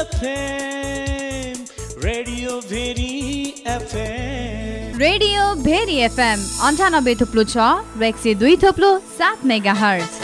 FM radio Bheri FM radio Bheri FM 98.6 र 102.7 megahertz.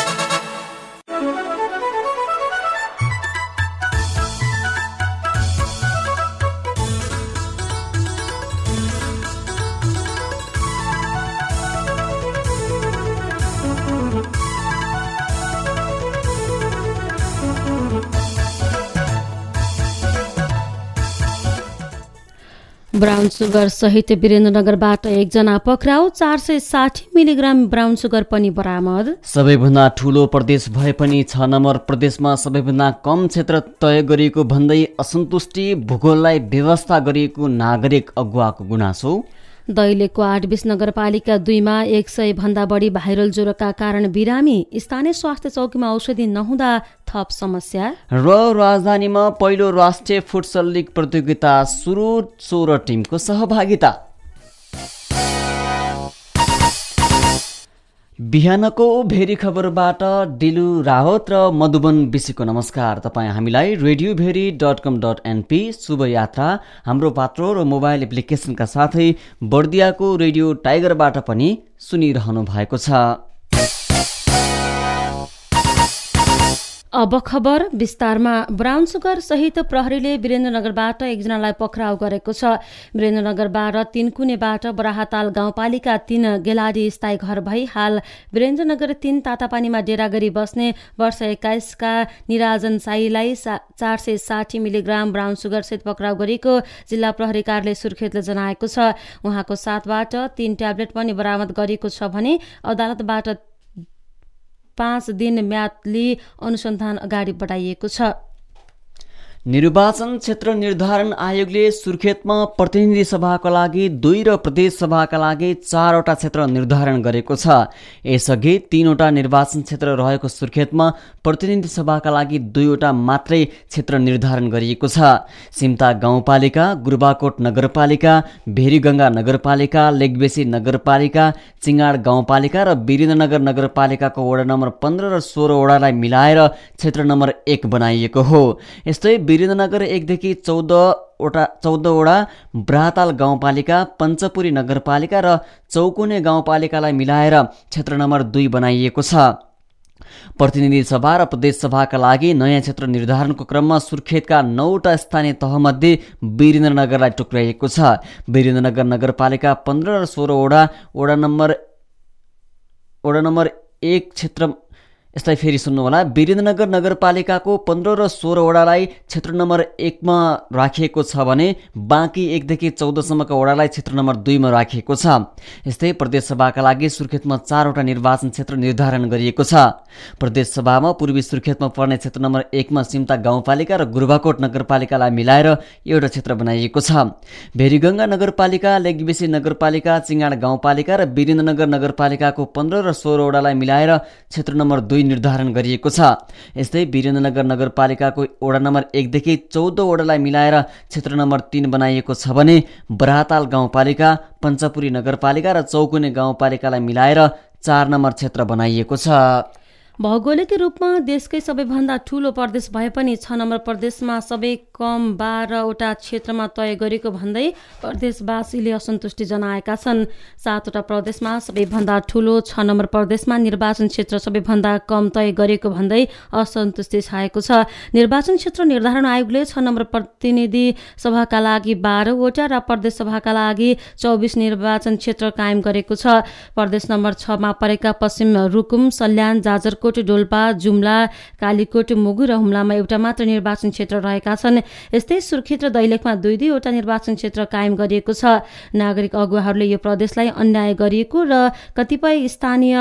Brown sugar सहित वीरेन्द्रनगरबाट एकजना पक्राउ, 460 मिलिग्राम ब्राउन सुगर पनि बरामद। सबैभन्दा ठूलो प्रदेश भए पनि 6 नम्बर प्रदेशमा सबैभन्दा कम क्षेत्र तय गरिएको भन्दै असन्तुष्टि, भूगोललाई व्यवस्था गरिएको नागरिक अगुवाको गुनासो। दैलेखको 8 नगरपालिका 2 मा 100 भन्दा बढी भाइरल ज्वरोका कारण बिरामी, स्थानीय स्वास्थ्य चौकीमा औषधि नहुँदा थप समस्या। र राजधानीमा पहिलो राष्ट्रिय फुटसल लिग प्रतियोगिता सुरु, 16 टिमको सहभागिता। बिहानको भेरी खबरबाट डिलु रावत र मधुबन विशीको नमस्कार। तपाईँ हामीलाई radioveri.com.np शुभ यात्रा, हाम्रो पात्रो र मोबाइल एप्लिकेसनका साथै बर्दियाको रेडियो टाइगरबाट पनि सुनिरहनु भएको छ। अब खबर विस्तारमा। ब्राउन सुगर सहित प्रहरीले वीरेन्द्रनगरबाट एकजनालाई पक्राउ गरेको छ। वीरेन्द्रनगरबाट 3 कुनेबाट बराहताल गाउँपालिका 3 गेलाडी स्थायी घर भई हाल वीरेन्द्रनगर 3 तातापानीमा डेरा गरी बस्ने वर्ष 21 का निराजन साईलाई 460 मिलिग्राम ब्राउन सुगर सहित पक्राउ गरेको जिल्ला प्रहरी कार्यालय सुर्खेतले जनाएको छ। उहाँको साथबाट 3 ट्याब्लेट पनि बरामद गरेको छ भने अदालतबाट 5 दिन म्याद लिई अनुसन्धान अगाडि बढाइएको छ। निर्वाचन क्षेत्र निर्धारण आयोगले सुर्खेतमा प्रतिनिधि सभाका लागि 2 र प्रदेश सभाका लागि 4 वटा क्षेत्र निर्धारण गरेको छ। यसअघि 3 वटा निर्वाचन क्षेत्र रहेको सुर्खेतमा प्रतिनिधि सभाका लागि 2 वटा मात्रै क्षेत्र निर्धारण गरिएको छ। सिमता गाउँपालिका, गुरुबाकोट नगरपालिका, भेरीगङ्गा नगरपालिका, लेकबेसी नगरपालिका, चिङाड गाउँपालिका र वीरेन्द्रनगर नगरपालिकाको वडा नम्बर 15 र 16 वडालाई मिलाएर क्षेत्र नम्बर 1 बनाइएको हो। यस्तै वीरेन्द्रनगर 1 देखि 14 वडा, ब्राहताल गाउँपालिका, पञ्चपुरी नगरपालिका र चौकुने गाउँपालिकालाई मिलाएर क्षेत्र नम्बर 2 बनाइएको छ। प्रतिनिधि सभा र प्रदेश सभाका लागि नयाँ क्षेत्र निर्धारणको क्रममा सुर्खेतका 9 वटा स्थानीय तहमध्ये वीरेन्द्रनगरलाई टुक्राइएको छ। वीरेन्द्रनगर नगरपालिका 15 र 16 वडा नम्बर 1 क्षेत्र। यसलाई फेरि सुन्नुहोला। वीरेन्द्रनगर नगरपालिकाको 15 र 16 वडालाई क्षेत्र नम्बर 1 मा राखिएको छ भने बाँकी 1 देखि 14 सम्मका वडालाई क्षेत्र नम्बर 2 मा राखिएको छ। यस्तै प्रदेश सभाका लागि सुर्खेतमा 4 वटा निर्वाचन क्षेत्र निर्धारण गरिएको छ। प्रदेश सभामा पूर्वी सुर्खेतमा पर्ने क्षेत्र नम्बर 1 मा सिमता गाउँपालिका र गुरुबाकोट नगरपालिकालाई मिलाएर एउटा क्षेत्र बनाइएको छ। भेरीगङ्गा नगरपालिका, लेकबेसी नगरपालिका, चिङाड गाउँपालिका र वीरेन्द्रनगर नगरपालिकाको 15 र 16 वडालाई मिलाएर क्षेत्र नम्बर 2 निर्धारण गरिएको छ। यस्तै वीरेन्द्रनगर नगरपालिकाको वडा नम्बर 1 देखि 14 वडालाई मिलाएर क्षेत्र नम्बर 3 बनाइएको छ भने बराहताल गाउँपालिका, पञ्चपुरी नगरपालिका र चौकुने गाउँपालिकालाई मिलाएर 4 नम्बर क्षेत्र बनाइएको छ। भौगोलिक रूपमा देशकै सबैभन्दा ठूलो प्रदेश भए पनि 6 नम्बर प्रदेशमा सबै कम 12 वटा क्षेत्रमा तय गरेको भन्दै प्रदेशवासीले असन्तुष्टि जनाएका छन्। 7 वटा प्रदेशमा सबैभन्दा ठूलो 6 नम्बर प्रदेशमा निर्वाचन क्षेत्र सबैभन्दा कम तय गरेको भन्दै असन्तुष्टि छाएको छ। निर्वाचन क्षेत्र निर्धारण आयोगले 6 नम्बर प्रतिनिधि सभाका लागि 12 वटा र प्रदेश सभाका लागि 24 निर्वाचन क्षेत्र कायम गरेको छ। प्रदेश नम्बर 6 मा परेका पश्चिम रुकुम, सल्यान, जाजरकोट, डोल्पा, जुम्ला, कालीकोट, मुगु र हुम्लामा एउटा मात्र निर्वाचन क्षेत्र रहेका छन्। यस्तै सुर्खेत र दैलेखमा 2-2 वटा निर्वाचन क्षेत्र कायम गरिएको छ। नागरिक अगुवाहरूले यो प्रदेशलाई अन्याय गरिएको र कतिपय स्थानीय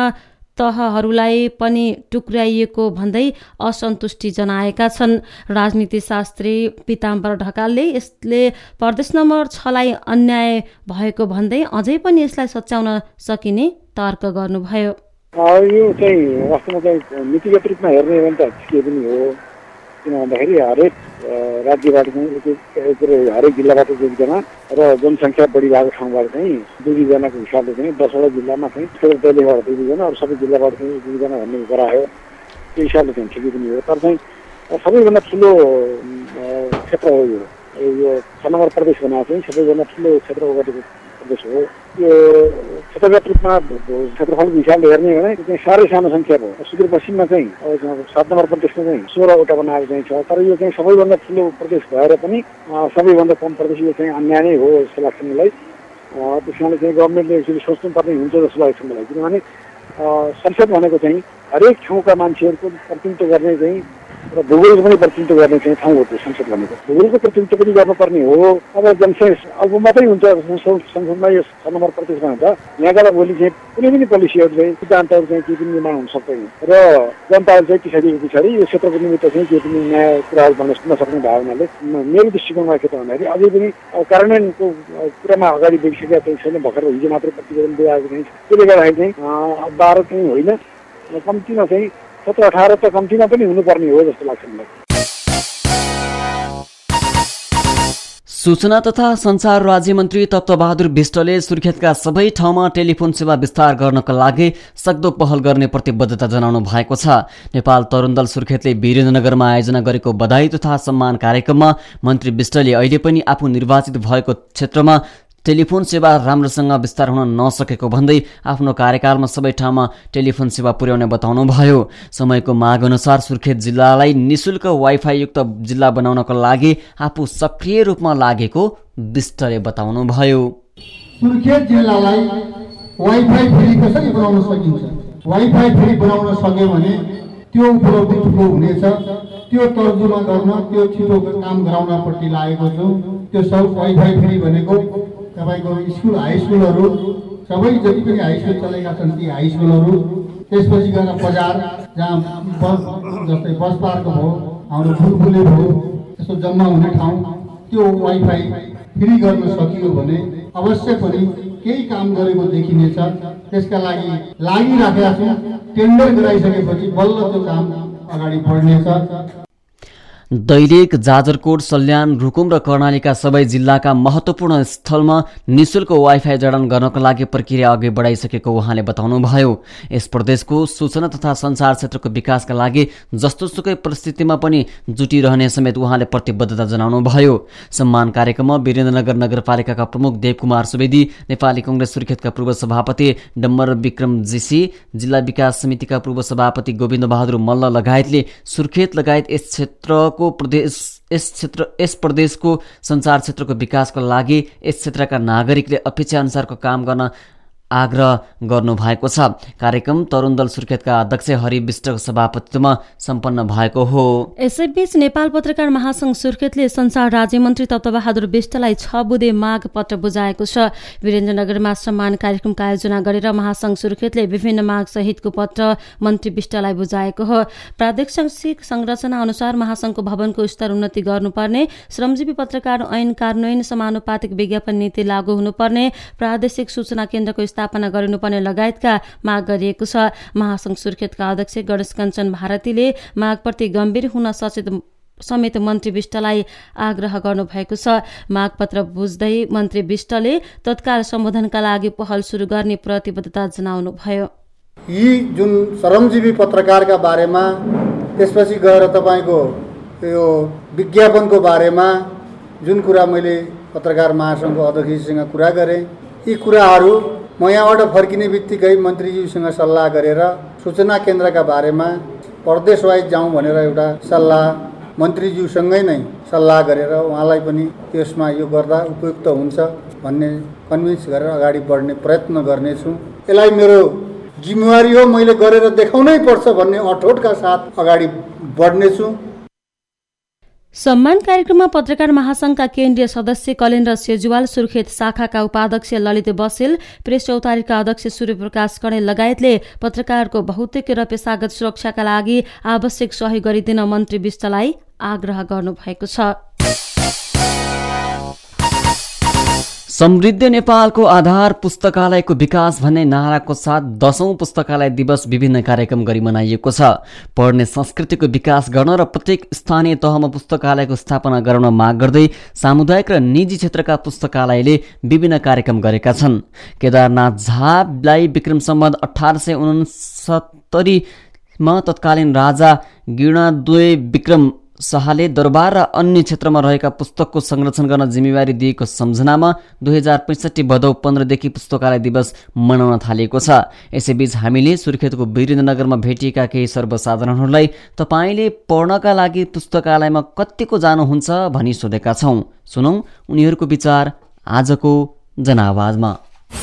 तहहरूलाई पनि टुक्राइएको भन्दै असन्तुष्टि जनाएका छन्। राजनीति शास्त्री पीताम्बर ढकालले यसले प्रदेश नम्बर 6 लाई अन्याय भएको भन्दै अझै पनि यसलाई सच्याउन सकिने तर्क गर्नुभयो। यो चाहिँ वास्तवमा चाहिँ नीतिगत रूपमा हेर्ने हो भने त के पनि हो, किन भन्दाखेरि हरेक राज्यबाट चाहिँ हरेक जिल्लाबाट 2जना र जनसङ्ख्या बढी भएको ठाउँबाट चाहिँ 2जनाको हिसाबले चाहिँ 10वटा जिल्लामा चाहिँ दैलेखबाट 2जना अरू सबै जिल्लाबाट चाहिँ 2जना भन्ने गरायो। त्यो हिसाबले चाहिँ ठिकै पनि हो। तर चाहिँ सबैभन्दा ठुलो क्षेत्र हो। यो 6 नम्बर प्रदेश भनेको चाहिँ सबैभन्दा ठुलो क्षेत्र ओगटेको प्रदेश हो। यो क्षेत्रगत रूपमा क्षेत्रफलको हिसाबले हेर्ने हो भने चाहिँ साह्रै सानो सङ्ख्या हो। सुदूरपश्चिममा चाहिँ 7 नम्बर प्रदेशमा चाहिँ 16वटा बनाएको चाहिँ छ। तर यो चाहिँ सबैभन्दा ठुलो प्रदेश भएर पनि सबैभन्दा कम प्रदेश यो चाहिँ अन्याय नै हो जस्तो लाग्छ मलाई। त्यस कारणले चाहिँ गभर्मेन्टले एक्चुअली सोच्नुपर्ने हुन्छ जस्तो लाग्छ मलाई। किनभने संसद भनेको चाहिँ हरेक ठाउँका मान्छेहरूको प्रतिनिधित्व गर्ने चाहिँ र भूगोलको पनि प्रतिनिधित्व गर्ने चाहिँ ठाउँ हो त्यो संसद भनेको। भूगोलको प्रतिनिधित्व पनि गर्नुपर्ने हो। अब जनसङ्ख्या अल्प मात्रै हुन्छ संसदमा यो 6 नम्बर प्रदेशमा हुन्छ। यहाँबाट भोलि चाहिँ कुनै पनि पोलिसीहरू चाहिँ सिद्धान्तहरू चाहिँ केही पनि निर्माण हुन सक्दैन र जनताहरू चाहिँ पछाडि यो क्षेत्रको निमित्त चाहिँ केही पनि नयाँ कुराहरू भन्न सक्ने भयो हुनाले मेरो दृष्टिकोणमा के त भन्दाखेरि अझै पनि कार्यान्वयनको कुरामा अगाडि बढिसकेका चाहिँ छैन। भर्खर हिजो मात्रै प्रतिवेदन दिएको चाहिँ त्यसले गर्दाखेरि चाहिँ 12 चाहिँ होइन, कम्तीमा चाहिँ 17-18 त कम्तीमा पनि हुनुपर्ने हो जस्तो लाग्छ मलाई। सूचना तथा सञ्चार राज्यमन्त्री तप्तबहादुर विष्टले सुर्खेतका सबै ठाउँमा टेलिफोन सेवा विस्तार गर्नका लागि सक्दो पहल गर्ने प्रतिबद्धता जनाउनु भएको छ। नेपाल तरुण दल सुर्खेतले वीरेन्द्रनगरमा आयोजना गरेको बधाई तथा सम्मान कार्यक्रममा मन्त्री विष्टले अहिले पनि आफू निर्वाचित भएको क्षेत्रमा टेलिफोन सेवा राम्रोसँग विस्तार हुन नसकेको भन्दै आफ्नो कार्यकालमा सबै ठाउँमा टेलिफोन सेवा पुर्याउने बताउनुभयो। समयको माग अनुसार सुर्खेत जिल्लालाई निशुल्क वाइफाई युक्त जिल्ला बनाउनको लागि आफू सक्रिय रूपमा लागेको विष्टले बताउनुभयो। सुर्खेत जिल्लालाई वाइफाई फ्री कसरी बनाउन सकिन्छ? वाइफाई फ्री बनाउन सक्यो भने त्यो उपलब्धि ठुलो हुनेछ। त्यो तर्जुमा गर्न, त्यो छिटो काम गराउनपट्टि लागेको छु। त्यो सब वाइफाई फ्री भनेको तपाईको स्कुल हाई स्कुलहरू सबै जति पनि हाई स्कुल चलेका छन् ती हाई स्कुलहरू, त्यसपछि गएर बजार जहाँ जस्तै बस पार्क भयो, हाम्रो फुलफुले भयो, त्यस्तो जम्मा हुने ठाउँ त्यो वाइफाई फ्री गर्न सकियो भने अवश्य पनि केही काम गरेको देखिनेछ। त्यसका लागि लागिराखेका छौँ। टेन्डर गराइसकेपछि बल्ल त्यो काम अगाडि बढ्नेछ। दैलेख, जाजरकोट, सल्यान, रुकुम र कर्णालीका सबै जिल्लाका महत्त्वपूर्ण स्थलमा निशुल्क वाइफाई जडान गर्नको लागि प्रक्रिया अघि बढाइसकेको उहाँले बताउनुभयो। यस प्रदेशको सूचना तथा सञ्चार क्षेत्रको विकासका लागि जस्तोसुकै परिस्थितिमा पनि जुटिरहने समेत उहाँले प्रतिबद्धता जनाउनुभयो। सम्मान कार्यक्रममा वीरेन्द्रनगर नगरपालिकाका प्रमुख देवकुमार सुवेदी, नेपाली कांग्रेस सुर्खेतका पूर्व सभापति डम्बर विक्रम जीसी, जिल्ला विकास समितिका पूर्व सभापति गोविन्द बहादुर मल्ल लगायतले सुर्खेत लगायत यस प्रदेशको सञ्चार क्षेत्रको विकासको लागि यस क्षेत्रका नागरिकले अपेक्षा अनुसारको काम गर्न आग्रह गर्नु भएको छ। कार्यक्रम तरुण दल सुर्खेतका अध्यक्ष हरि विष्टको सभापतित्वमा सम्पन्न भएको हो। यसैबीच नेपाल पत्रकार महासंघ सुर्खेतले सञ्चार राज्यमन्त्री तप्तबहादुर विष्टलाई 6 बुँदे माग पत्र बुझाएको छ। वीरेन्द्रनगरमा सम्मान कार्यक्रमको आयोजना गरेर महासंघ सुर्खेतले विभिन्न माग सहितको पत्र मन्त्री विष्टलाई बुझाएको हो। प्रादेशिक संरचना अनुसार महासंघको भवनको स्तर उन्नति गर्नुपर्ने, श्रमजीवी पत्रकार ऐन कार्यान्वयन, समानुपातिक विज्ञापन नीति लागू हुनुपर्ने, प्रादेशिक सूचना केन्द्रको स्थापना गरिनुपर्ने लगायतका माग गरिएको छ। महासंघ सुर्खेतका अध्यक्ष गणेश कञ्चन भारतीले मागप्रति गम्भीर हुन समेत मन्त्री विष्टलाई आग्रह गर्नुभएको छ। मागपत्र बुझ्दै मन्त्री विष्टले तत्काल सम्बोधनका लागि पहल सुरु गर्ने प्रतिबद्धता जनाउनुभयो। यी जुन श्रमजीवी पत्रकारका बारेमा, त्यसपछि गएर तपाईँको यो विज्ञापनको बारेमा जुन कुरा मैले पत्रकार महासंघको अध्यक्षसँग कुरा गरेँ, यी कुराहरू म यहाँबाट फर्किने बित्तिकै मन्त्रीज्यूसँग सल्लाह गरेर सूचना केन्द्रका बारेमा प्रदेशवाइज जाउँ भनेर एउटा सल्लाह मन्त्रीज्यूसँगै नै सल्लाह गरेर उहाँलाई पनि त्यसमा यो गर्दा उपयुक्त हुन्छ भन्ने कन्भिन्स गरेर अगाडि बढ्ने प्रयत्न गर्नेछु। यसलाई मेरो जिम्मेवारी हो, मैले गरेर देखाउनै पर्छ भन्ने अठोटका साथ अगाडि बढ्नेछु। सम्मान कार्यक्रममा पत्रकार महासंघका केन्द्रीय सदस्य कलेन्द्र सेजुवाल, सुर्खेत शाखाका उपाध्यक्ष ललित बसेल, प्रेस चौतारीका अध्यक्ष सूर्यप्रकाश कणेल लगायतले पत्रकारको भौतिक र पेशागत सुरक्षाका लागि आवश्यक सहयोग गरिदिन मन्त्री विष्टलाई आग्रह गर्नुभएको छ। समृद्ध नेपालको आधार पुस्तकालयको विकास भन्ने नाराको साथ 10औं पुस्तकालय दिवस विभिन्न कार्यक्रम गरी मनाइएको छ। पढ्ने संस्कृतिको विकास गर्न र प्रत्येक स्थानीय तहमा पुस्तकालयको स्थापना गराउन माग गर्दै सामुदायिक र निजी क्षेत्रका पुस्तकालयले विभिन्न कार्यक्रम गरेका छन्। केदारनाथ झालाई विक्रम सम्वत 1869 मा तत्कालीन राजा गिर्णाद्वय विक्रम शाहले दरबार र अन्य क्षेत्रमा रहेका पुस्तकको संरक्षण गर्न जिम्मेवारी दिएको सम्झनामा 2065 भदौ 15 देखि पुस्तकालय दिवस मनाउन थालिएको छ। यसैबीच हामीले सुर्खेतको वीरेन्द्रनगरमा भेटिएका केही सर्वसाधारणहरूलाई तपाईँले पढ्नका लागि पुस्तकालयमा कतिको जानुहुन्छ भनी सोधेका छौँ। सुनौं उनीहरूको विचार आजको जनआवाजमा।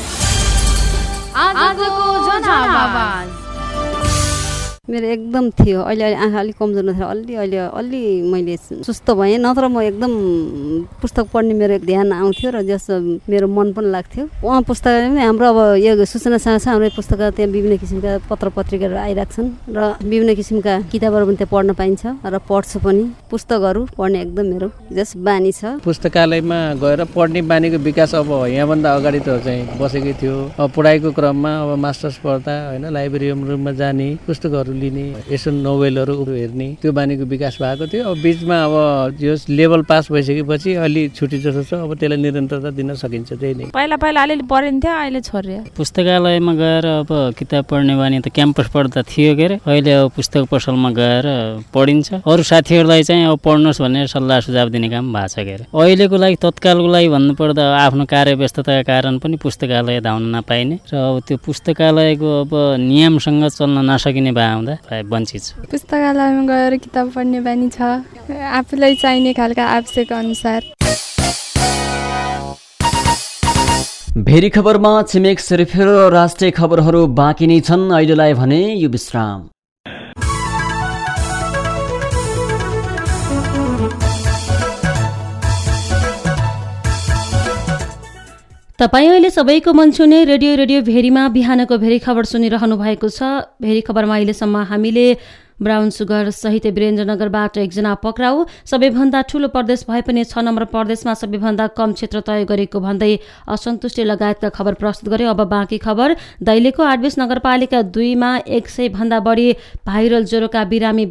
मेरो एकदम थियो। अहिले आँखा अलिक कमजोर नथ्यो, अलि मैले सुस्त भएँ। नत्र म एकदम पुस्तक पढ्ने मेरो ध्यान आउँथ्यो र जस मेरो मन पनि लाग्थ्यो। उहाँ पुस्तकालयमा हाम्रो अब यो सूचना शाखा छ, हाम्रो पुस्तकालय त्यहाँ विभिन्न किसिमका पत्र पत्रिकाहरू आइरहेको छन् र विभिन्न किसिमका किताबहरू पनि त्यहाँ पढ्न पाइन्छ र पढ्छु पनि। पुस्तकहरू पढ्ने एकदम मेरो जस बानी छ। पुस्तकालयमा गएर पढ्ने बानीको विकास अब यहाँभन्दा अगाडि त चाहिँ बसेकै थियो। अब पढाइको क्रममा अब मास्टर्स पढ्दा होइन लाइब्रेरी रुममा जाने, पुस्तकहरू लिने, यसो नोभेलहरू हेर्ने, त्यो बानीको विकास भएको थियो। अब बिचमा अब यो लेभल पास भइसकेपछि अलि छुट्टी जस्तो छ, अब त्यसलाई निरन्तरता दिन सकिन्छ। त्यही नै पहिला अलिअलि पढिन्थ्यो, अहिले छोड्यो। पुस्तकालयमा गएर अब किताब पढ्ने बानी त क्याम्पस पढ्दा थियो के अरे, अहिले अब पुस्तक पसलमा गएर पढिन्छ। अरू साथीहरूलाई चाहिँ अब पढ्नुहोस् भनेर सल्लाह सुझाव दिने काम भएको छ के अरे। अहिलेको लागि तत्कालको लागि भन्नुपर्दा आफ्नो कार्यव्यस्तताका कारण पनि पुस्तकालय धाउन नपाइने र अब त्यो पुस्तकालयको अब नियमसँग चल्न नसकिने भए हुँदा प्राय वञ्चित छ। पुस्तकालयमा गएर किताब पढ्ने बानी छ, आफूलाई चाहिने खालका आवश्यक अनुसार। भेरी खबरमा छिमेक सेरोफेरो र राष्ट्रिय खबरहरू बाँकी नै छन्। अहिलेलाई भने यो विश्राम। तपाईँ अहिले सबैको मन छुने रेडियो भेरीमा बिहानको भेरी खबर सुनिरहनु भएको छ। भेरी खबरमा अहिलेसम्म हामीले ब्राउन सुगर सहित वीरेन्द्रनगरबाट एकजना पक्राउ, सबैभन्दा ठूलो प्रदेश भए पनि 6 नम्बर प्रदेशमा सबैभन्दा कम क्षेत्र तय गरेको भन्दै असन्तुष्टि लगायतका खबर प्रस्तुत गरे। अब बाँकी खबर। दैलेखको 8 नगरपालिका 2 मा 100 भन्दा बढी भाइरल ज्वरोका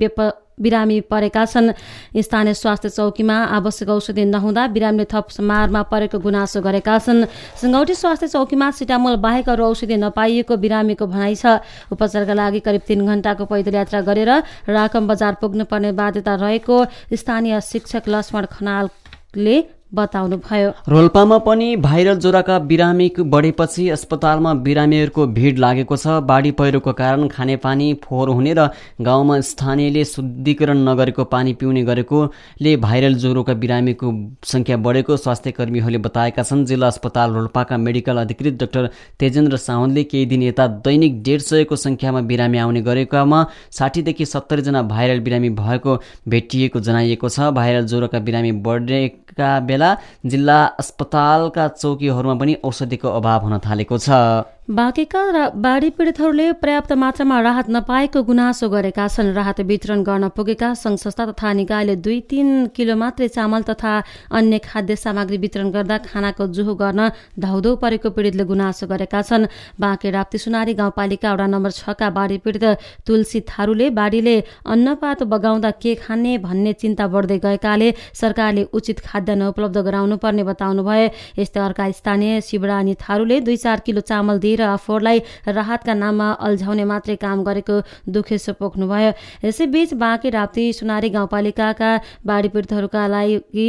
बिरामी परेका छन्। स्थानीय स्वास्थ्य चौकीमा आवश्यक औषधि नहुँदा बिरामीले थप मारमा परेको गुनासो गरेका छन्। सिङ्गौटी स्वास्थ्य चौकीमा सिटामोल बाहेक अरू औषधि नपाइएको बिरामीको भनाइ छ। उपचारका लागि करिब 3 घण्टाको पैदल यात्रा गरेर राकम बजार पुग्नुपर्ने बाध्यता रहेको स्थानीय शिक्षक लक्ष्मण खनालले बताउनुभयो। रोल्पामा पनि भाइरल ज्वरोका बिरामी बढेपछि अस्पतालमा बिरामीहरूको भिड लागेको छ। बाढी पहिरोको कारण खानेपानी फोहोर हुने र गाउँमा स्थानीयले शुद्धिकरण नगरेको पानी पिउने गरेकोले भाइरल ज्वरोका बिरामीको संख्या बढेको स्वास्थ्य कर्मीहरूले बताएका छन्। जिल्ला अस्पताल रोल्पाका मेडिकल अधिकृत डाक्टर तेजेन्द्र सावन्तले केही दिन यता दैनिक 150 को संख्यामा बिरामी आउने गरेकामा 60 देखि 70 जना भाइरल बिरामी भएको भेटिएको जनाइएको छ। भाइरल ज्वरोका बिरामी बढेका बेला जिल्ला अस्पतालका चौकीहरूमा पनि औषधिको अभाव हुन थालेको छ। बाँकेका बाढी पीडितहरूले पर्याप्त मात्रामा राहत नपाएको गुनासो गरेका छन्। राहत वितरण गर्न पुगेका सङ्घ संस्था तथा निकायले 2-3 किलो मात्रै चामल तथा अन्य खाद्य सामग्री वितरण गर्दा खानाको जुहु गर्न धाउधौ परेको पीडितले गुनासो गरेका छन्। बाँके राप्ती सुनारी गाउँपालिका वडा नम्बर 6 का बाढी पीडित तुलसी थारूले बाढीले अन्नपात बगाउँदा के खाने भन्ने चिन्ता बढ्दै गएकाले सरकारले उचित खाद्यान्न उपलब्ध गराउनु पर्ने बताउनु भयो। यस्तै अर्का स्थानीय शिवरानी थारूले 2-4 किलो चामल दिएर आफूहरूलाई राहतका नाममा अल्झाउने मात्रै काम गरेको दुखेसो पोख्नुभयो। यसैबीच बाँके राप्ती सुनारी गाउँपालिकाका बाढी पीडितहरूका लागि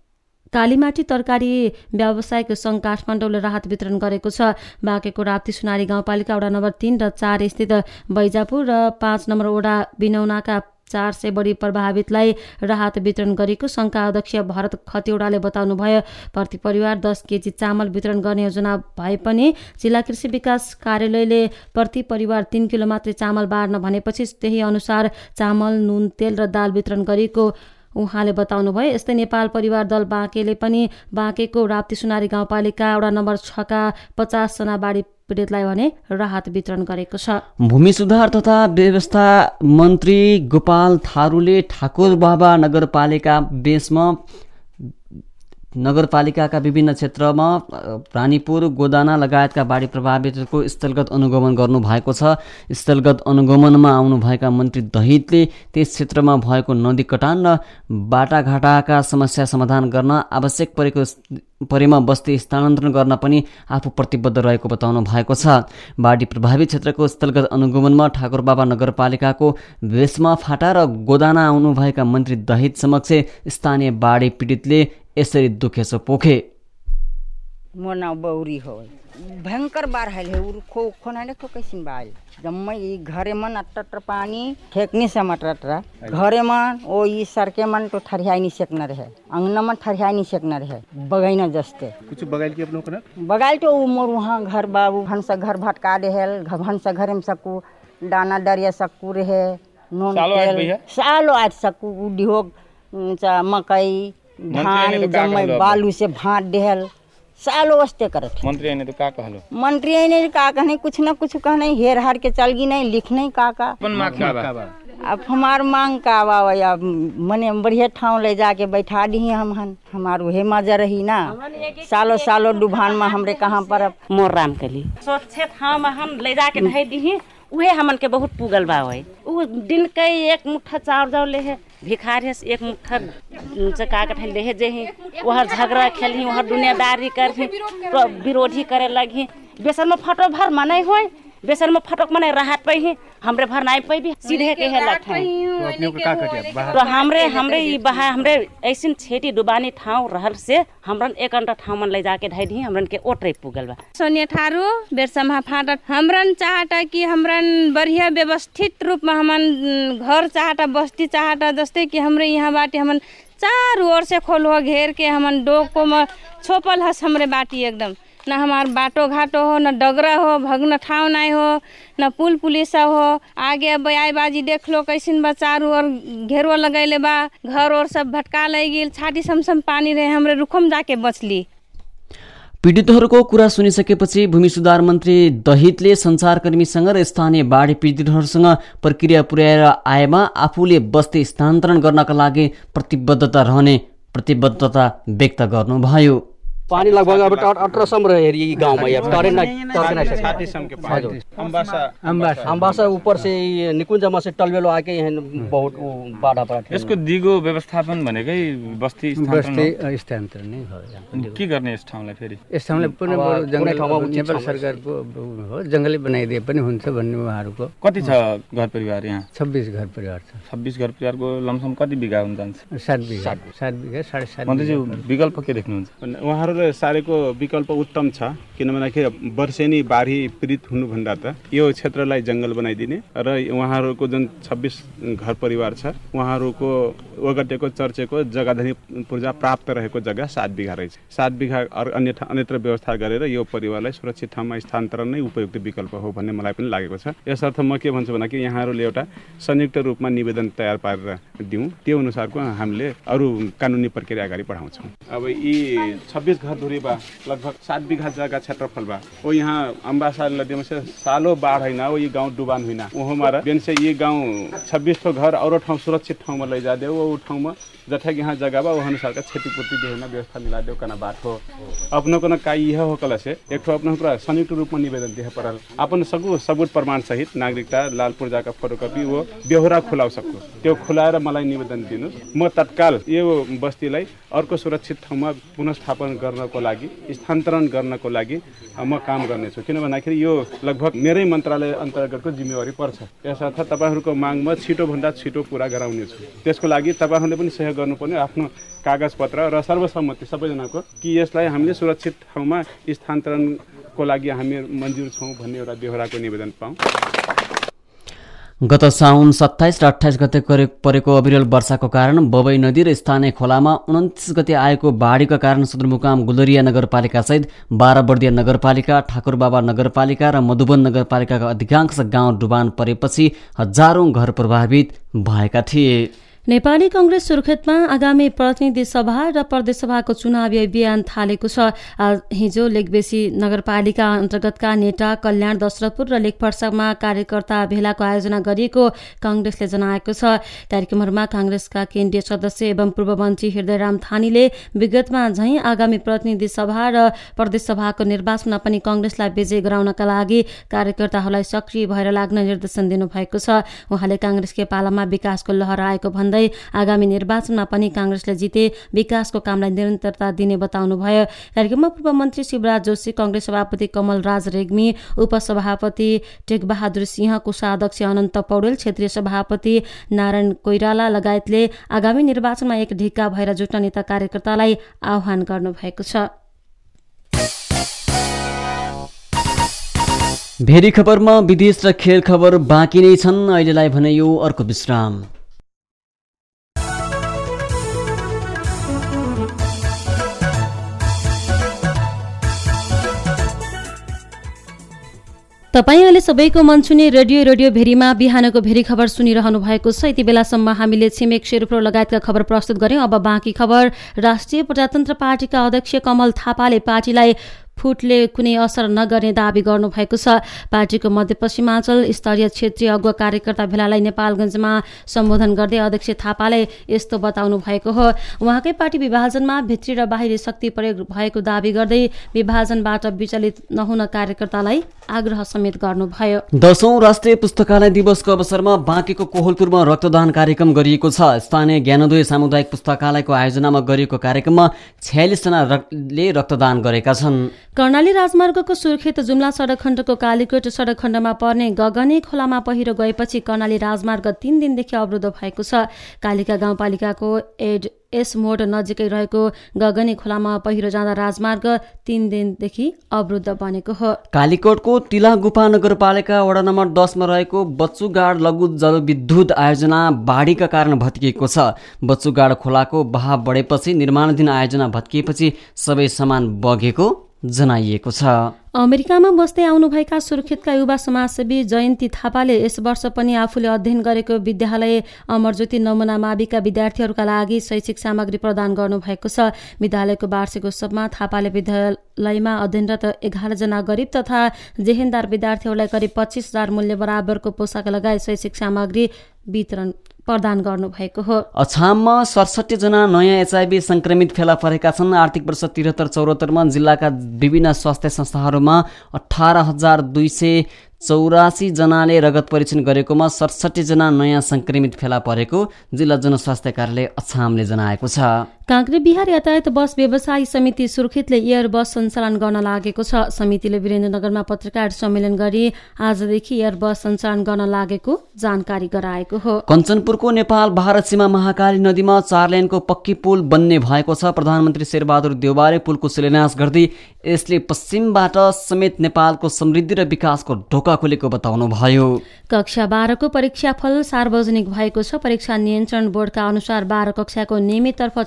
कालीमाटी तरकारी व्यावसायिक सङ्घ काठमाडौँले राहत वितरण गरेको छ। बाँकेको राप्ती सुनारी गाउँपालिका वडा नम्बर 3 र 4 स्थित बैजापुर र 5 नम्बर वडा बिनौनाका 400 बढी प्रभावितलाई राहत वितरण गरेको सङ्घका अध्यक्ष भरत खतिवडाले बताउनुभयो। प्रति परिवार 10 केजी चामल वितरण गर्ने योजना भए पनि जिल्ला कृषि विकास कार्यालयले प्रति परिवार 3 किलो मात्रै चामल बाँड्न भनेपछि त्यही अनुसार चामल, नुन, तेल र दाल वितरण गरेको उहाँले बताउनुभयो। यस्तै नेपाल परिवार दल बाँकेले पनि बाँकेको राप्ती सुनारी गाउँपालिका वडा नम्बर 6 का 50 जना बाढी पीडितलाई भने राहत वितरण गरेको छ। भूमि सुधार तथा व्यवस्था मन्त्री गोपाल थारूले ठाकुर बाबा नगरपालिका बेसमा नगरपालिकाका विभिन्न क्षेत्रमा रानीपुर गोदाना लगायतका बाढी प्रभावितहरूको स्थलगत अनुगमन गर्नुभएको छ। स्थलगत अनुगमनमा आउनुभएका मन्त्री दहितले त्यस क्षेत्रमा भएको नदी कटान र बाटाघाटाका समस्या समाधान गर्न आवश्यक परेमा बस्ती स्थानान्तरण गर्न पनि आफू प्रतिबद्ध रहेको बताउनु भएको छ। बाढी प्रभावित क्षेत्रको स्थलगत अनुगमनमा ठाकुरबाबा नगरपालिकाको भेषमा फाटा र गोदाना आउनुभएका मन्त्री दहित समक्ष स्थानीय बाढी पीडितले यसरी दुखेसो पोखे। मोर नाम बौरी हो, भयंकर बाढ़ है खोना खो कैसे बाल जम्मै घरे मन अट्टर पानी फेंकने से मटरा घरे मन ओ ई सड़के मन तो ठरियाई नहीं सकना रहे, अंगना मन ठरियाई नहीं सकना रहे, बगैना जस्ते कुछ बगाइल के अपनों कना बगाइल तो मोर वहाँ घर बाबू भंसा घर भटका देहल भंसा घर में सकू दाना डरिया सकू रहे नून सालो आज सकू उडिहो मकई धान जम्मै बालू से भाट देहल सालो वास्ते करत। मंत्री ने तो का कहलो, मंत्री ने का कहने कुछ ना कुछ कहने हेर हार के चल गई नहीं लिख नहीं का अब हमार मांग का बाबा मने बढ़िया ठाव ले जाके बैठा दी हम हमार उहे मजा रही ना सालो सालो डुभान में हमरे कहाँ पर मोर राम कली सोचे हम ले जाके ढाई दी उहे हमन के बहुत पुगल बावे उ दिन के एक मुट्ठा चाउर जाओ ले है भिखार है एक मुट्ठा चका के ले है जे वहाँ झगड़ा खेली वहाँ दुनियादारी कर विरोधी करे लगी बेसन में फटो भर मनाई हो बेसन में फटक मनाई राहत पे ही हमरे भर नहीं पे भी सीधे के है लठ तो हमरे ई बहा हमरे ऐसिन छेटी डुबानी ठाव रहल से हमरन एक अंटा ठाव मन ले जाके ढाई दी हमरन के ओटरे पुगल बा। सोनिया थारू बेरसमा फाटत हमरन चाहता कि हमरन बढ़िया व्यवस्थित रूप में हमन घर चाहता बस्ती चाहता जस्ते कि हमरे यहाँ बाटे हमन चारों ओर से खोलो घेर के हमन डोको में छोपल हस हमरे बाटी एकदम न हमार बाटो घाटो हो न डगरा हो भगन ठाव नहीं हो न पुल पुलिसा हो आगे बयाई बाजी देख लो कैसिन बा चारू और घेरवा लगैले बा घर और सब भटका ले गेल छाती समसम पानी रहे हमरे रुखम जाके बचली। पीडितहरूको कुरा सुनिसकेपछि भूमि सुधार मन्त्री दहितले सञ्चारकर्मीसँग र स्थानीय बाढी पीडितहरूसँग प्रक्रिया पुर्याएर आएमा आफूले बस्ती स्थानान्तरण गर्नका लागि प्रतिबद्धता व्यक्त गर्नुभयो। पानी लगभग अब 18 रहे ये गांव में अब टरे अम्बासा ऊपर से निकुंजमा से टलवेलो आके यहाँ बहुत बाढ़ा पड़ा। यसको दिगो व्यवस्थापन भनेकै बस्ती स्थानान्तरण नै हो। के गर्ने यस ठाउँलाई फेरि यस ठाउँलाई पुनः नेपाल सरकारको हो जंगली बनाइदिए पनि हुन्छ भन्ने उहाँहरूको। कति छ घर परिवार यहाँ? 26 घर परिवार छ। 26 घर परिवारको लमसम कति बिघा हुन जान्छ? 7 बिघा 7.5 मन्त्रीजी विकल्प के देख्नुहुन्छ? उहाँहरू सारेको विकल्प उत्तम छ किनभने वर्षेनी बाढी पीडित हुनुभन्दा त यो क्षेत्रलाई जंगल बनाइदिने र उहाँहरूको जुन 26 घर परिवार छ उहाँहरूको ओगटेको चर्चेको जग्गाधनी पूर्जा प्राप्त रहेको जग्गा 7 बिघा रहेछ। 7 बिघा अन्यत्र व्यवस्था गरेर यो परिवारलाई सुरक्षित ठाउँमा स्थानान्तरण नै उपयुक्त विकल्प हो भन्ने मलाई पनि लागेको छ। यसर्थ म के भन्छु भने कि यहाँहरूले एउटा संयुक्त रूपमा निवेदन तयार पारेर दिउँ, त्यो अनुसारको हामीले अरू कानुनी प्रक्रिया अगाडि बढाउँछौँ। अब यी 26 घर धुरी बा लगभग 7 बिघा जगह क्षेत्रफल बा वो यहाँ अम्बासा नदी से सालो बाढ़ है ना वो ये गांव डुबान हुई ना वो हमारा बेन से ये गांव 26 ठो घर और ठाउँ सुरक्षित ठाउँ में ले जा दे वो ठाउँ में जथा यहाँ जगह बा वो अनुसार का क्षतिपूर्ति देना व्यवस्था मिला दे कना बात हो अपनों को का यह हो कल से एक ठो अपनों पूरा संयुक्त रूप में निवेदन दिए पड़ल अपन सबूत प्रमाण सहित नागरिकता लाल पूर्जा का फोटोकॉपी वो बेहोरा खुलाउ सकूँ त्यो खुलाएर मलाई निवेदन दिनु म तत्काल यो बस्तीलाई अर्को सुरक्षित ठाउँमा पुनर्स्थापन गर्नको लागि स्थानान्तरण गर्नको लागि म काम गर्नेछु किनभन्दाखेरि यो लगभग मेरै मन्त्रालय अन्तर्गतको जिम्मेवारी पर्छ। यसर्थ तपाईहरुको माग म छिटोभन्दा छिटो पूरा गराउनेछु। त्यसको लागि तपाईहरुले पनि सहयोग गर्नुपर्ने आफ्नो कागजपत्र र सर्वसम्मति सबैजनाको कि यसलाई हामीले सुरक्षित ठाउँमा स्थानान्तरणको लागि हामी मन्जुर छौं भन्ने एउटा बेहोराको निवेदन पाऊँ। गत साउन 27 र 28 गते परेको अविरल वर्षाको कारण बबई नदी र स्थानीय खोलामा 29 गते आएको बाढीका कारण सदरमुकाम गुलरिया नगरपालिका सहित 12 बर्दिया नगरपालिका, ठाकुरबाबा नगरपालिका र मधुबन नगरपालिकाका अधिकांश गाउँ डुबान परेपछि हजारौं घर प्रभावित भएका थिए। नेपाली कांग्रेस सुर्खेतमा आगामी प्रतिनिधि सभा र प्रदेशसभाको चुनावी अभियान थालेको छ। हिजो लेकबेसी नगरपालिका अन्तर्गतका नेटा, कल्याण, दशरथपुर र लेकपर्सामा कार्यकर्ता भेलाको आयोजना गरिएको कांग्रेसले जनाएको छ। कार्यक्रमहरूमा कांग्रेसका केन्द्रीय सदस्य एवं पूर्व मन्त्री हृदयराम थानीले विगतमा झैं आगामी प्रतिनिधि सभा र प्रदेशसभाको निर्वाचनमा पनि कांग्रेसलाई विजय गराउनका लागि कार्यकर्ताहरूलाई सक्रिय भएर लाग्न निर्देशन दिनुभएको छ। उहाँले कांग्रेसकै पालामा विकासको लहर आएको भन्दै आगामी निर्वाचनमा पनि कांग्रेसले जिते विकासको कामलाई निरन्तरता दिने बताउनुभयो। कार्यक्रममा पूर्व मन्त्री शिवराज जोशी, कांग्रेस सभापति कमल राज रेग्मी, उपसभापति टेकबहादुर सिंह, कोषाध्यक्ष अनन्त पौडेल, क्षेत्रीय सभापति नारायण कोइराला लगायतले आगामी निर्वाचनमा एक ढिक्का भएर जुट्न नेता कार्यकर्तालाई आह्वान गर्नुभएको छ। भेरी खबरमा विदेश र खेल खबर बाँकी नै छन्। अहिलेलाई भने यो अर्को विश्राम। तपाईँ अहिले सबैको मन छुने रेडियो भेरीमा बिहानको भेरी खबर सुनिरहनु भएको छ। यति बेलासम्म हामीले छिमेक शेर्पा लगायतका खबर प्रस्तुत गर्यौं। अब बाँकी खबर। राष्ट्रिय प्रजातन्त्र पार्टीका अध्यक्ष कमल थापाले पार्टीलाई फुटले कुनै असर नगर्ने दावी गर्नुभएको छ। पार्टीको मध्यपश्चिमाञ्चल स्तरीय क्षेत्रीय अगुवा कार्यकर्ता भेलालाई नेपालगञ्जमा सम्बोधन गर्दै अध्यक्ष थापाले यस्तो बताउनु भएको हो। उहाँकै पार्टी विभाजनमा भित्री र बाहिरी शक्ति प्रयोग भएको दावी गर्दै विभाजनबाट विचलित नहुन कार्यकर्तालाई आग्रह समेत गर्नुभयो। 10औं राष्ट्रिय पुस्तकालय दिवसको अवसरमा बाँकेको कोहलपुरमा रक्तदान कार्यक्रम गरिएको छ। स्थानीय ज्ञानोदय सामुदायिक पुस्तकालयको आयोजनामा गरिएको कार्यक्रममा 46 जनाले रक्तदान गरेका छन्। कर्णाली राजमार्गको सुर्खेत जुम्ला सडक खण्डको कालीकोट सडक खण्डमा पर्ने गगने खोलामा पहिरो गएपछि कर्णाली राजमार्ग 3 दिनदेखि अवरुद्ध भएको छ। कालिका गाउँपालिकाको एस मोड नजिकै रहेको गगने खोलामा पहिरो जाँदा राजमार्ग 3 दिनदेखि अवरुद्ध बनेको हो। कालीकोटको तिला गुफा नगरपालिका वडा नम्बर 10 मा रहेको बच्चुगाड लघु जलविद्युत आयोजना बाढीका कारण भत्किएको छ। बच्चुगाड खोलाको बहाव बढेपछि निर्माणाधीन आयोजना भत्किएपछि सबै सामान बगेको जनाइएको छ। अमेरिकामा बस्दै आउनुभएका सुर्खेतका युवा समाजसेवी जयन्ती थापाले यस वर्ष पनि आफूले अध्ययन गरेको विद्यालय अमरज्योति नमुना माविका विद्यार्थीहरूका लागि शैक्षिक सामग्री प्रदान गर्नुभएको छ। विद्यालयको वार्षिक उत्सवमा थापाले विद्यालयमा अध्ययनरत 11 जना गरिब तथा जेहेन्दार विद्यार्थीहरूलाई करिब 25,000 मूल्य बराबरको पोसाक लगायत शैक्षिक सामग्री वितरण प्रदान गर्नुभएको हो। अछाममा 67 जना नयाँ एचआईभी संक्रमित फेला परेका छन्। आर्थिक वर्ष 73-74 मा जिल्लाका विभिन्न स्वास्थ्य संस्थाहरूमा 18,284 जनाले रगत परीक्षण गरेकोमा 67 जना नयाँ संक्रमित फेला परेको जिल्ला जनस्वास्थ्य कार्यालय अछामले जनाएको छ। कांक्रे बिहार यातायात बस व्यवसायी समिति सुर्खेतले एयर बस सञ्चालन गर्न लागेको छ। समितिले वीरेन्द्रनगरमा पत्रकार सम्मेलन गरी आजदेखि एयर बस सञ्चालन गर्न लागेको जानकारी गराएको हो। कञ्चनपुरको नेपाल भारत सीमा महाकाली नदीमा 4 लेनको पक्की पुल बन्ने भएको छ। प्रधानमन्त्री शेरबहादुर देउवाले पुलको शिलान्यास गर्दै यसले पश्चिमबाट समेत नेपालको समृद्धि र विकासको ढोका खुलेको बताउनुभयो। कक्षा 12 को परीक्षाफल सार्वजनिक भएको छ। परीक्षा नियन्त्रण बोर्डका अनुसार 12 कक्षाको नियमिततर्फ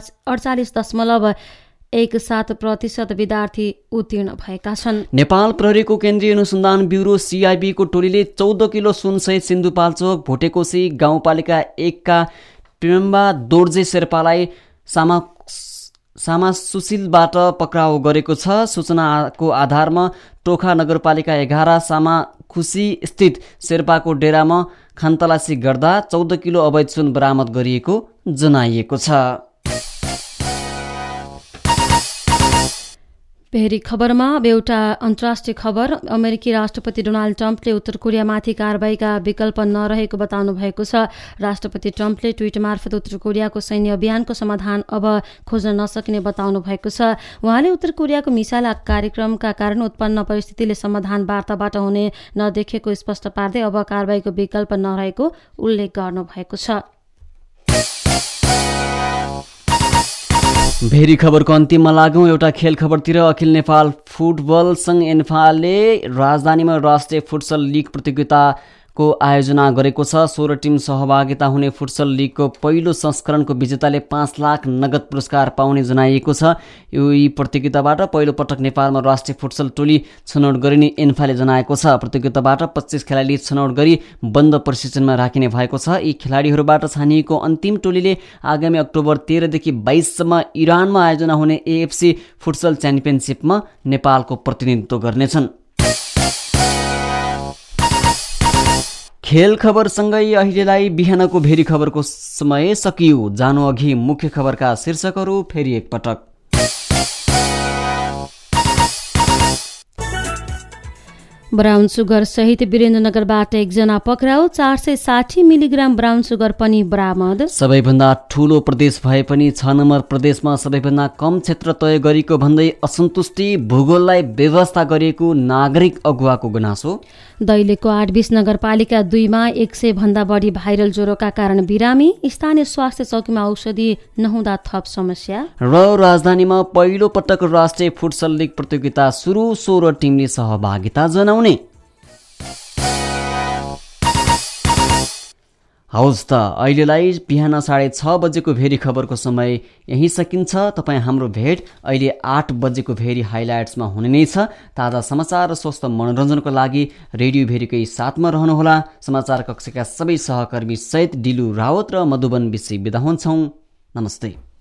48.17% विद्यार्थी उत्तीर्ण भएका छन्। नेपाल प्रहरीको केन्द्रीय अनुसन्धान ब्युरो सीआईबी को टोलीले 14 किलो सुनसहित सिन्धुपाल्चोक भोटेकोशी गाउँपालिका 1 का टिम्बा दोर्जे शेर्पालाई सामा सुशीलबाट पक्राउ गरेको छ। सूचनाको आधारमा टोखा नगरपालिका 11 सामा खुसी स्थित शेर्पाको डेरामा खानतलासी गर्दा 14 किलो अवैध सुन बरामद गरिएको जनाइएको छ। भेरी खबरमा एउटा अन्तर्राष्ट्रिय खबर। अमेरिकी राष्ट्रपति डोनाल्ड ट्रम्पले उत्तर कोरियामाथि कारबाहीका विकल्प नरहेको बताउनु भएको छ। राष्ट्रपति ट्रम्पले ट्विट मार्फत उत्तर कोरियाको सैन्य अभियानको समाधान अब खोज्न नसकिने बताउनु भएको छ। उहाँले उत्तर कोरियाको मिसाइल कार्यक्रमका कारण उत्पन्न परिस्थितिले समाधान वार्ताबाट हुने नदेखेको स्पष्ट पार्दै अब कारबाहीको विकल्प नरहेको उल्लेख गर्नुभएको छ। भेरी खबरको अन्तिममा लागौं एउटा खेल खबरतिर। अखिल नेपाल फुटबल संघ एन्फाले राजधानीमा राष्ट्रिय फुटसल लिग प्रतियोगिता को आयोजना गरेको छ। 16 टिम सहभागिता हुने फुटसल लिगको पहिलो संस्करणको विजेताले 5 लाख नगद पुरस्कार पाउने जनाइएको छ। यी प्रतियोगिताबाट पहिलो पटक नेपालमा राष्ट्रिय फुटसल टोली छनौट गरिने एन्फाले जनाएको छ। प्रतियोगिताबाट 25 खेलाडी छनौट गरी बन्द प्रशिक्षणमा राखिने भएको छ। यी खेलाडीहरूबाट छानिएको अन्तिम टोलीले आगामी अक्टोबर 13 देखि 22 सम्म इरानमा आयोजना हुने AFC फुटसल च्याम्पियनसिपमा नेपालको प्रतिनिधित्व गर्नेछन्। खेल खबरसँगै अहिलेलाई बिहानको भेरी खबरको समय सकियो। जानु अघि मुख्य खबरका शीर्षकहरू फेरि एकपटक। ब्राउन सुगर सहित वीरेन्द्रनगरबाट एकजना पक्राउ, 460 मिलिग्राम ब्राउन सुगर पनि बरामद। सबैभन्दा ठूलो प्रदेश भए पनि 6 नम्बर प्रदेशमा सबैभन्दा कम क्षेत्र तय गरेको भन्दै असन्तुष्टि, भूगोललाई व्यवस्था गरिएको नागरिक अगुवाको गुनासो। दैलेखको 820 नगरपालिका 2 मा 100 भन्दा बढी भाइरल ज्वरोका कारण बिरामी, स्थानीय स्वास्थ्य चौकीमा औषधि नहुँदा थप समस्या। र राजधानीमा पहिलो पटक राष्ट्रिय फुटसल लिग प्रतियोगिता सुरु, 16 टिमले सहभागिता जनाउने। हौस् त अहिलेलाई बिहान 6:30 बजेको भेरी खबरको समय यही सकिन्छ। तपाईँ हाम्रो भेट अहिले 8 बजेको भेरी हाइलाइट्समा हुने नै छ। ताजा समाचार र स्वस्थ मनोरञ्जनको लागि रेडियो भेरीकै साथमा रहनुहोला। समाचार कक्षका सबै सहकर्मी सहित डिलु रावत र मधुबन विषय बिदा हुन्छौँ। नमस्ते।